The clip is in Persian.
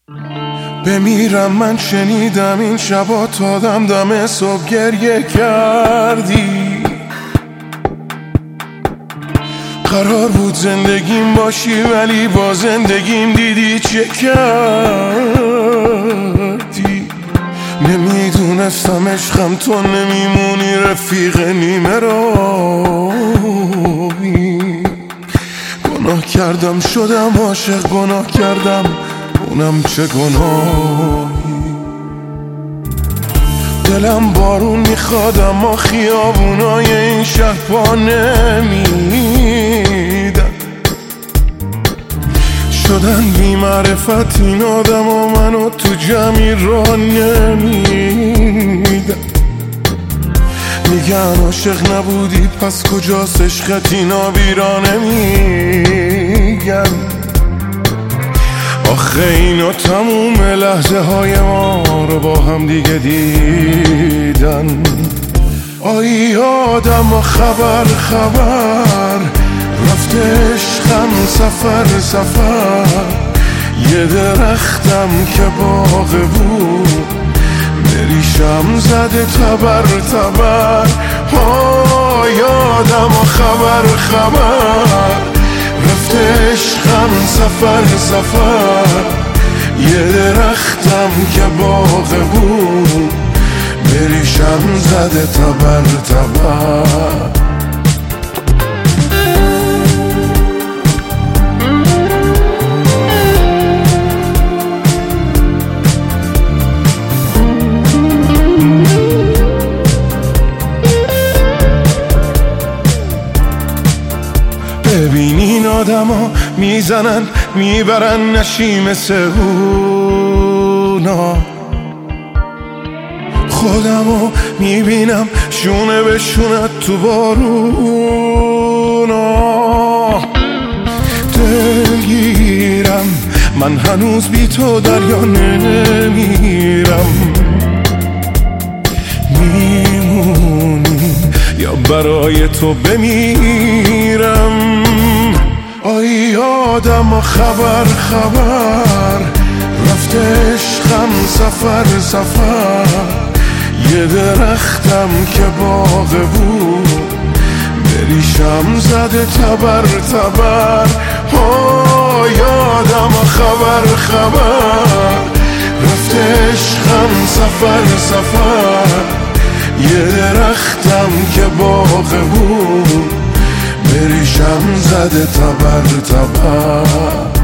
بمیرم من شنیدم این شبا تا دم صبح گریه کردی. قرار بود زندگیم باشی ولی با زندگیم دیدی چه کردی. نمیدونستم عشقم تو نمیمونی رفیق نیمه راهی. گناه کردم شدم عاشق، گناه کردم اونم چه گناهی. دلم بارون میخواد اما خیابونای این شهر پا نمیدن. شدن بی معرفت این آدم و منو تو جمعی را نمیدن. میگن عاشق نبودی پس کجاست عشقت، اینا بیرا نمیگن. آخه اینا تموم لحظه های ما رو با هم دیگه دیدن. آی آدم و خبر رفت عشقم سفر. یه درختم که باغ بود بریشم زده تبر. آی آدم و خبر رفت عشقم سفر. یه درختم که باغ بود بریشم زده تبر. ببین این آدم ها میزنن میبرن نشیم سهونا. خودمو میبینم شونه به شونه تو بارونا. دلگیرم من هنوز بی تو دریا نمیرم. میمونی یا برای تو بمیرم. آی آدم و خبر رفت عشقم سفر. یه درختم که باغ بود بریشم زده تبر. آی آدم و خبر رفت عشقم سفر. یه درختم که باغ بود بریشم زده تبر.